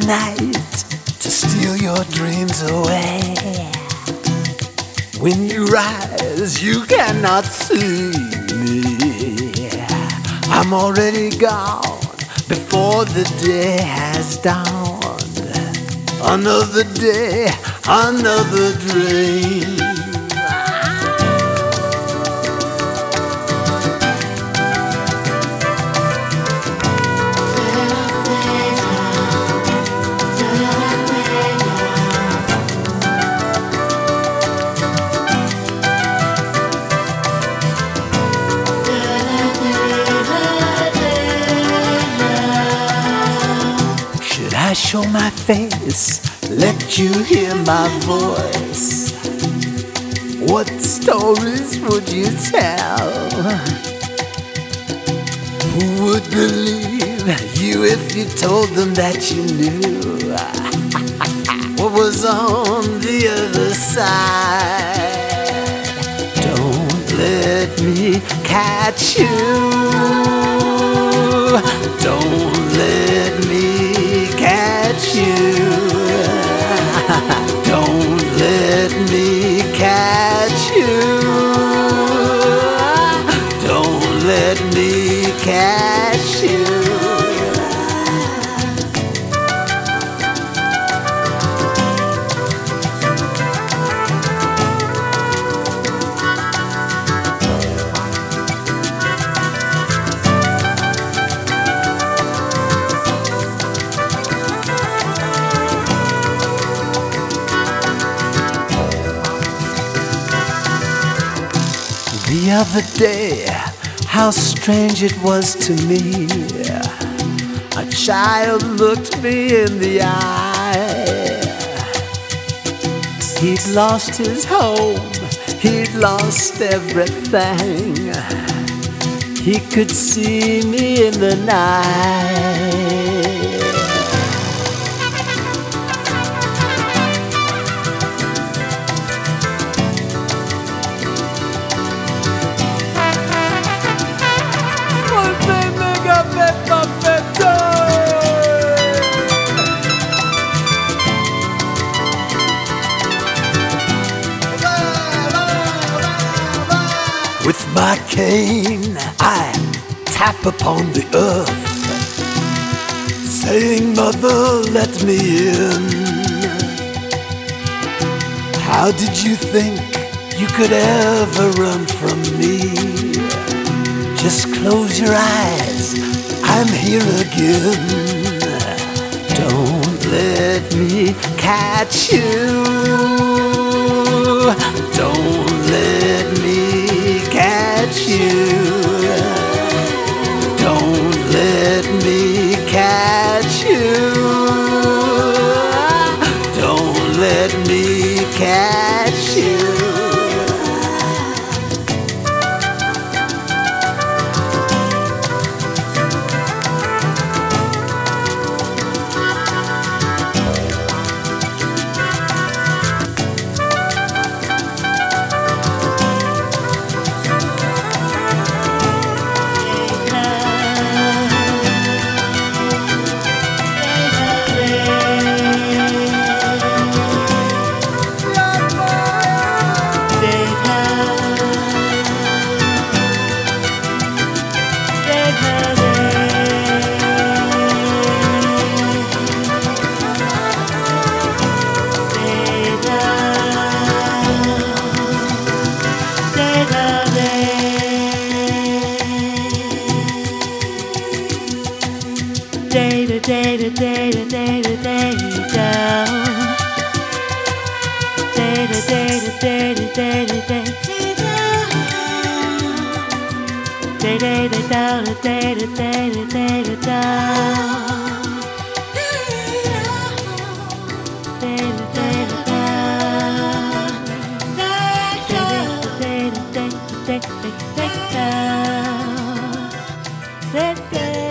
night to steal your dreams away. When you rise, you cannot see me. I'm already gone before the day has dawned. Another day, another dream. I show my face, let you hear my voice. What stories would you tell? Who would believe you if you told them that you knew what was on the other side? Don't let me catch you. Don't let me catch you. Don't let me catch you. Don't let me catch you. The other day, how strange it was to me. A child looked me in the eye. He'd lost his home, he'd lost everything. He could see me in the night. With my cane, I tap upon the earth, saying, Mother, let me in. How did you think you could ever run from me? Just close your eyes, I'm here again. Don't let me catch you. Don't let me catch you. Don't let me catch you. Don't let me catch you. Let